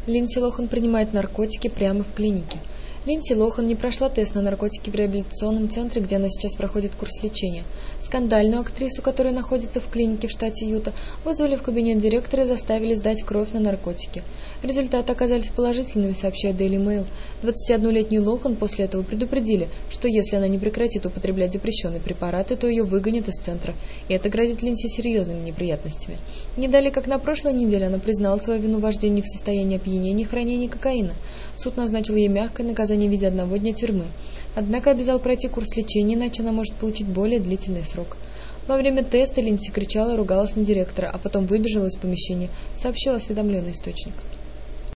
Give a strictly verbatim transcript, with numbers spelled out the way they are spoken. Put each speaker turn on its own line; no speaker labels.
Линдси Лохан принимает наркотики прямо в клинике. Линдси Лохан не прошла тест на наркотики в реабилитационном центре, где она сейчас проходит курс лечения. Скандальную актрису, которая находится в клинике в штате Юта, вызвали в кабинет директора и заставили сдать кровь на наркотики. Результаты оказались положительными, сообщает Daily Mail. двадцатиоднолетнюю Лохан после этого предупредили, что если она не прекратит употреблять запрещенные препараты, то ее выгонят из центра, и это грозит Линдси серьезными неприятностями. Не далее, как на прошлой неделе, она признала свою вину в вождении в состоянии опьянения и хранении кокаина. Суд назначил ей мягкое наказание в виде одного дня тюрьмы. Однако обязал пройти курс лечения, иначе она может получить более длительный срок. Во время теста Линдси кричала и ругалась на директора, а потом выбежала из помещения, сообщил осведомленный источник.